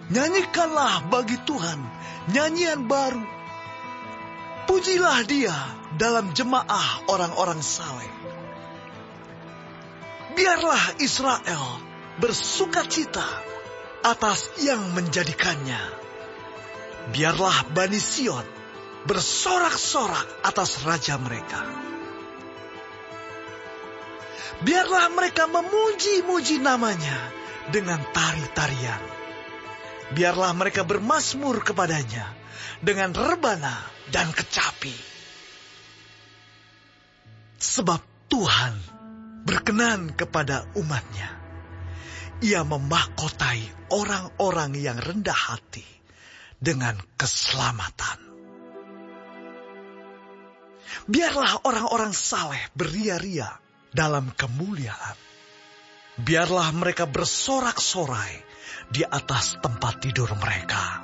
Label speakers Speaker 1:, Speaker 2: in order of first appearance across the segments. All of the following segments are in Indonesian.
Speaker 1: Nyanyikanlah bagi Tuhan nyanyian baru. Pujilah Dia dalam jemaah orang-orang saleh. Biarlah Israel bersukacita atas yang menjadikannya. Biarlah Bani Sion bersorak-sorak atas raja mereka. Biarlah mereka memuji-muji namanya dengan tari-tarian. Biarlah mereka bermazmur kepadanya dengan rebana dan kecapi. Sebab Tuhan berkenan kepada umat-Nya. Ia memahkotai orang-orang yang rendah hati dengan keselamatan. Biarlah orang-orang saleh beria-ria dalam kemuliaan. Biarlah mereka bersorak-sorai di atas tempat tidur mereka.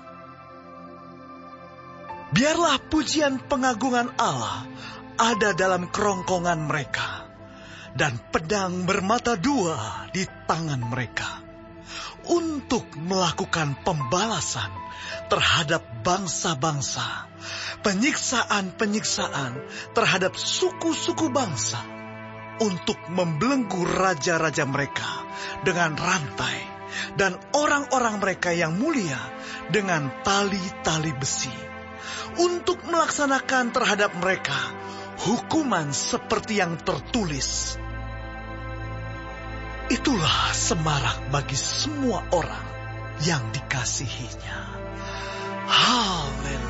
Speaker 1: Biarlah pujian pengagungan Allah ada dalam kerongkongan mereka, dan pedang bermata dua di tangan mereka, untuk melakukan pembalasan terhadap bangsa-bangsa, penyiksaan-penyiksaan terhadap suku-suku bangsa, untuk membelenggu raja-raja mereka dengan rantai, dan orang-orang mereka yang mulia dengan tali-tali besi, untuk melaksanakan terhadap mereka hukuman seperti yang tertulis. Itulah semarak bagi semua orang yang dikasihinya. Haleluya.